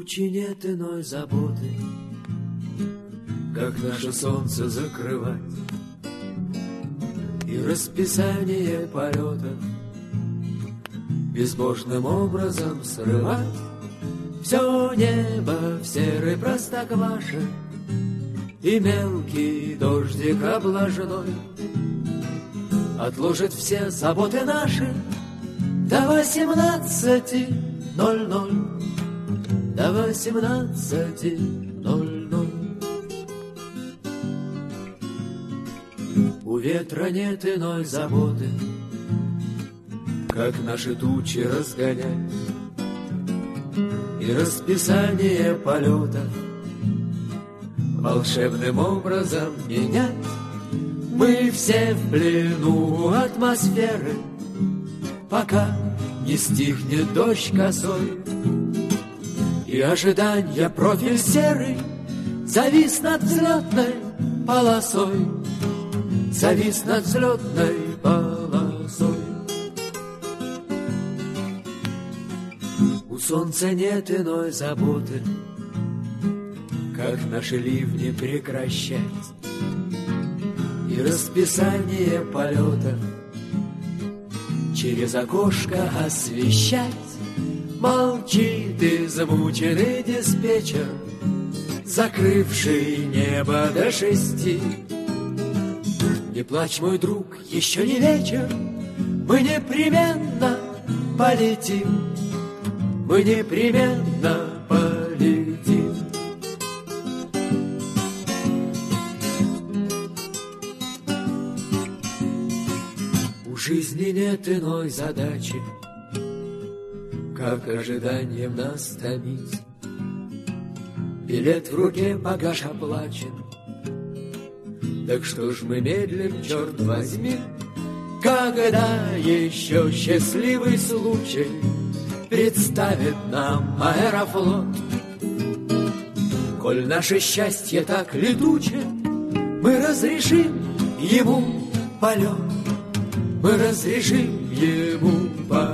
тучи нет иной заботы, как наше солнце закрывать и расписание полетов безбожным образом срывать. Все небо в серый простокваша и мелкий дождик облажной отложит все заботы наши до 18:00. До 18:00. У ветра нет иной заботы, как наши тучи разгонять и расписание полетов волшебным образом менять. Мы все в плену атмосферы, пока не стихнет дождь косой, и ожидания профиль серый завис над взлетной полосой, завис над взлетной полосой. У солнца нет иной заботы, как наши ливни прекращать и расписание полетов через окошко освещать. Молчит измученный диспетчер, закрывший небо до 6. Не плачь, мой друг, еще не вечер, мы непременно полетим, мы непременно полетим. У жизни нет иной задачи, как ожиданием нас томить. Билет в руке, багаж оплачен. Так что ж мы медлим, черт возьми, когда еще счастливый случай представит нам Аэрофлот. Коль наше счастье так летуче, мы разрешим ему полет, мы разрешим ему полет.